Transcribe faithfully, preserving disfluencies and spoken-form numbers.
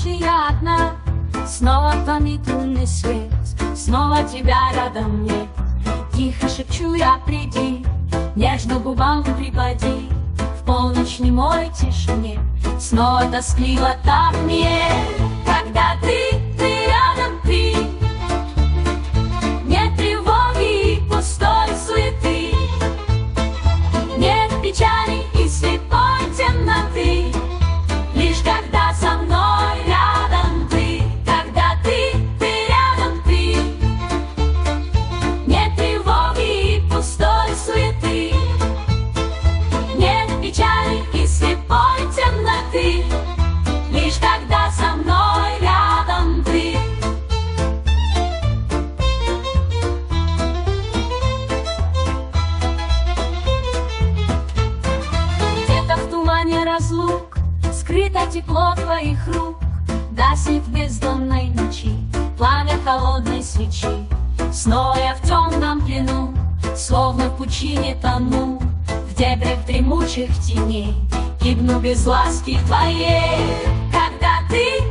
ночи я одна, снова тонет лунный свет, снова тебя рядом нет. Тихо шепчу я, приди, нежно губам припади. В полночь немой тишине снова тоскливо так мне. Когда ты, ты рядом, ты, нет тревоги и пустой суеты, нет печали и слепой темноты. Лишь когда со мной рядом ты, когда ты, ты рядом ты, нет тревоги и пустой суеты, нет печали и слепой темноты. Лишь когда со мной рядом ты. Где-то в тумане разлук скрыто тепло твоих рук, гаснет в бездонной ночи пламя холодной свечи. Снова я в темном плену, словно в пучине тону, в дебрях дремучих теней гибну без ласки твоей. Когда ты